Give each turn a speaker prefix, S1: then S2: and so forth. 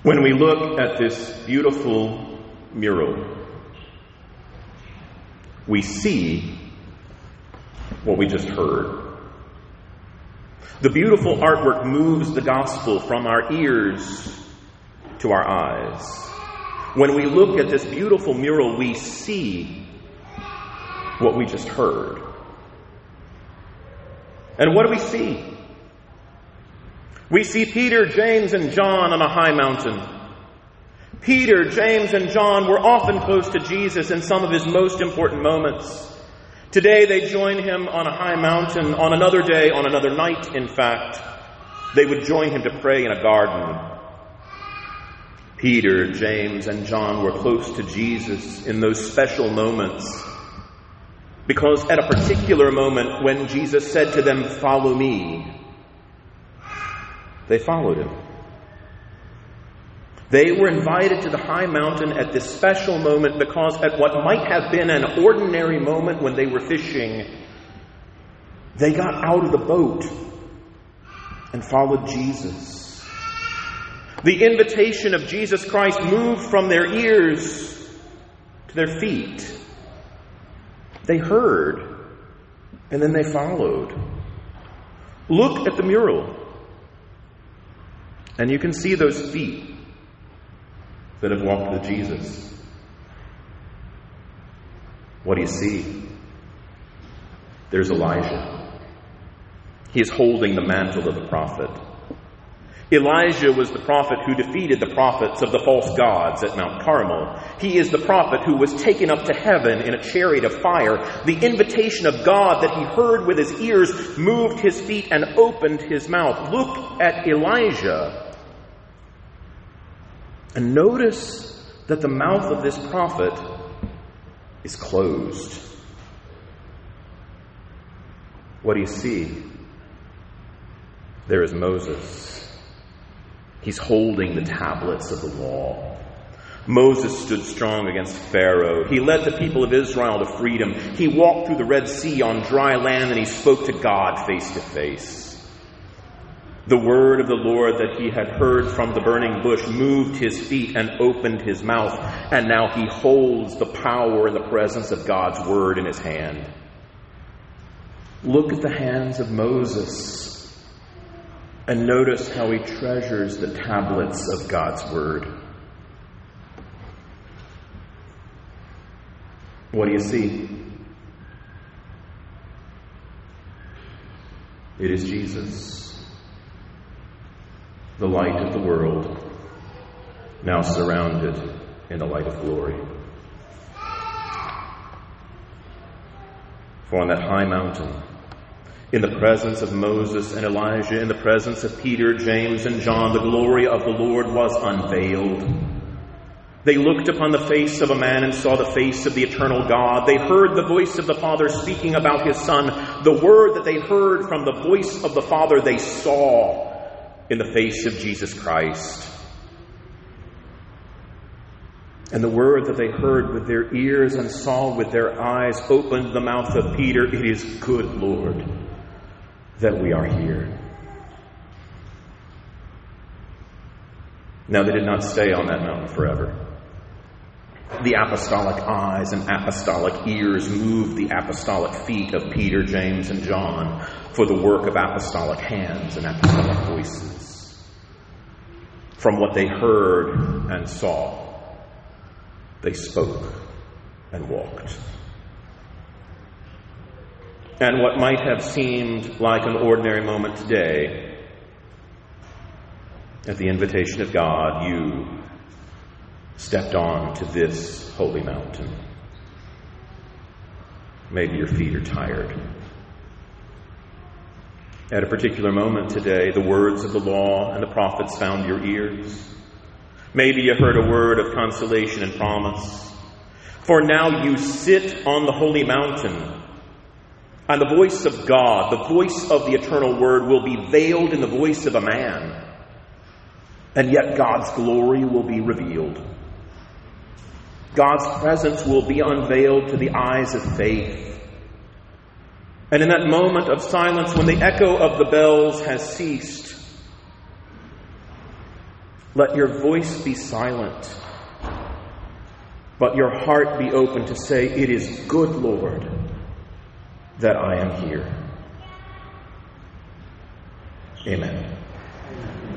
S1: When we look at this beautiful mural, we see what we just heard. The beautiful artwork moves the gospel from our ears to our eyes. When we look at this beautiful mural, we see what we just heard. And what do we see? We see Peter, James, and John on a high mountain. Peter, James, and John were often close to Jesus in some of his most important moments. Today they join him on a high mountain. On another day, on another night, in fact, they would join him to pray in a garden. Peter, James, and John were close to Jesus in those special moments because at a particular moment when Jesus said to them, "Follow me," they followed him. They were invited to the high mountain at this special moment because at what might have been an ordinary moment when they were fishing, they got out of the boat and followed Jesus. The invitation of Jesus Christ moved from their ears to their feet. They heard, and then they followed. Look at the mural, and you can see those feet that have walked with Jesus. What do you see? There's Elijah. He is holding the mantle of the prophet. Elijah was the prophet who defeated the prophets of the false gods at Mount Carmel. He is the prophet who was taken up to heaven in a chariot of fire. The invitation of God that he heard with his ears moved his feet and opened his mouth. Look at Elijah. And notice that the mouth of this prophet is closed. What do you see? There is Moses. He's holding the tablets of the law. Moses stood strong against Pharaoh. He led the people of Israel to freedom. He walked through the Red Sea on dry land and he spoke to God face to face. The word of the Lord that he had heard from the burning bush moved his feet and opened his mouth, and now he holds the power and the presence of God's word in his hand. Look at the hands of Moses and notice how he treasures the tablets of God's word. What do you see? It is Jesus, the light of the world, now surrounded in the light of glory. For on that high mountain, in the presence of Moses and Elijah, in the presence of Peter, James, and John, the glory of the Lord was unveiled. They looked upon the face of a man and saw the face of the eternal God. They heard the voice of the Father speaking about his Son. The word that they heard from the voice of the Father, they saw in the face of Jesus Christ. And the word that they heard with their ears and saw with their eyes opened the mouth of Peter. It is good, Lord, that we are here. Now, they did not stay on that mountain forever. The apostolic eyes and apostolic ears moved the apostolic feet of Peter, James, and John for the work of apostolic hands and apostolic voices. From what they heard and saw, they spoke and walked. And what might have seemed like an ordinary moment today, at the invitation of God, you stepped on to this holy mountain. Maybe your feet are tired. At a particular moment today, the words of the law and the prophets found your ears. Maybe you heard a word of consolation and promise. For now you sit on the holy mountain, and the voice of God, the voice of the eternal word, will be veiled in the voice of a man. And yet God's glory will be revealed. God's presence will be unveiled to the eyes of faith. And in that moment of silence, when the echo of the bells has ceased, Let your voice be silent, but your heart be open to say, "It is good, Lord, that I am here." Amen.